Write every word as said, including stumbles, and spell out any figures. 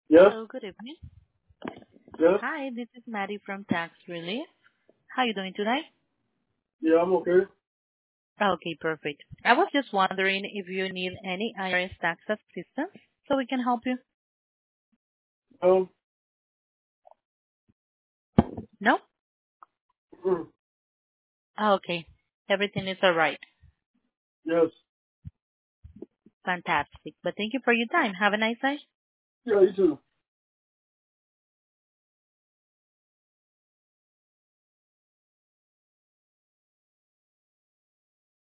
Yes, Hello, good evening. yes, Hi, this is Maddie from Tax Relief. How are you doing today? yeah, I'm okay. Okay, perfect. I was just wondering if you need any I R S tax assistance so we can help you. Um, No? mm, Okay. Everything is all right. yes, Fantastic. But thank you for your time. Have a nice day. yeah, you too.